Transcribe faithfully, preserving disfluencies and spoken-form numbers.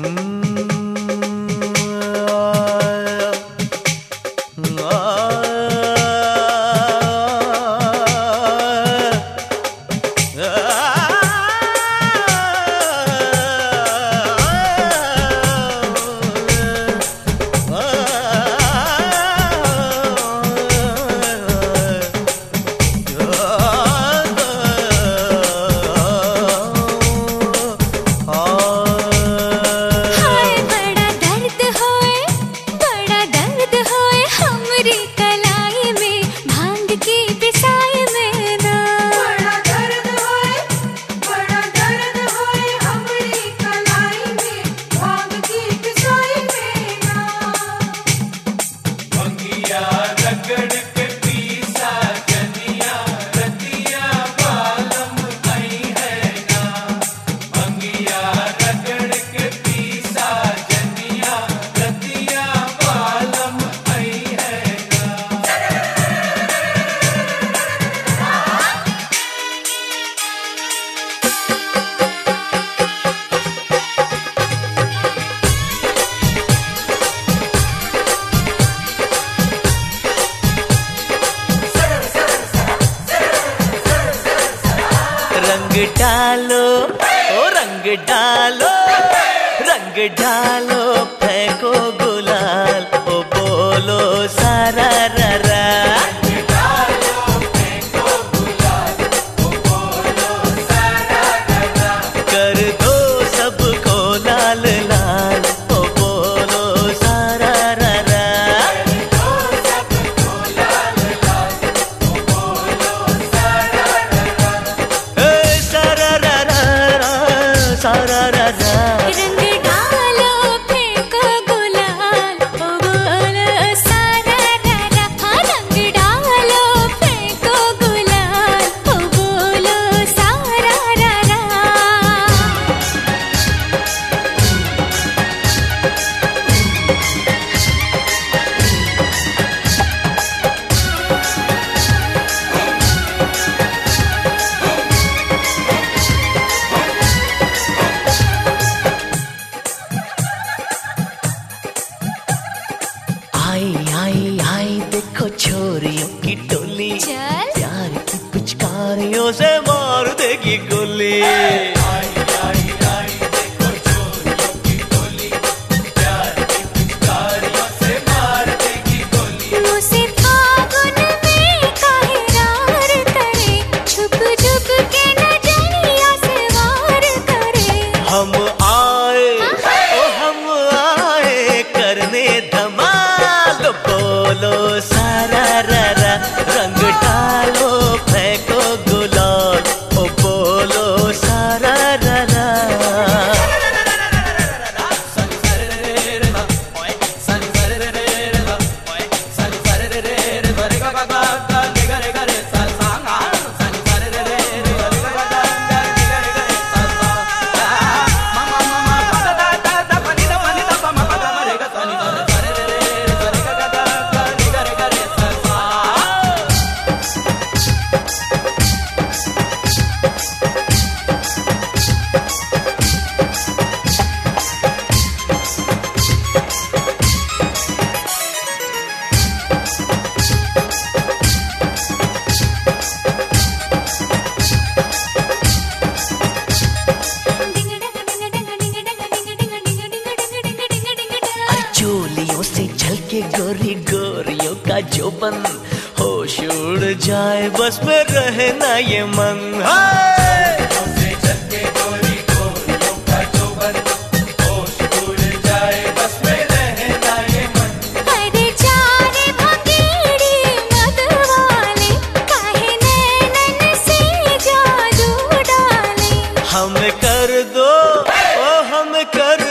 रंग डालो ओ रंग डालो, रंग डालो फेंको गुलाल, ओ बोलो सारा रा रा। रंग डालो फेंको गुलाल, ओ बोलो सारा रा रा। कर दो सबको लाल लाल, ओ बोलो सारा रा रा। कर दो सबको लाल लाल, ओ बोलो सारा रा रा। ए सारा रा रा, सारा रा रा। आई आई आई देखो छोरियों की टोली, प्यार की पिचकारियों से मार देगी गोली। आई आई आई देखो छोरियों की टोली, प्यार की पिचकारियों से मार देगी गोली। मुझसे फागुन में काहे रार करे, छुप छुप के नजरिया से वार करे। हम आए ओ हम आए करने धमाल, बोलो सारा रा रा। रंग डालो फेंको गुलाल, ओ बोलो सारा रा रा। चोलियों से झलके गोरी गोरियों का जोबन, होश उड़ जाए बस में रहे ना ये मन। चोलियों से झलके गोरी गोरियों का जोबन, होश उड़ जाए बस में रहे ना ये मन। अरे जाने भंगेड़ी मतवाले, काहे नैनन से जादू डाले। हम कर दो ओ हम कर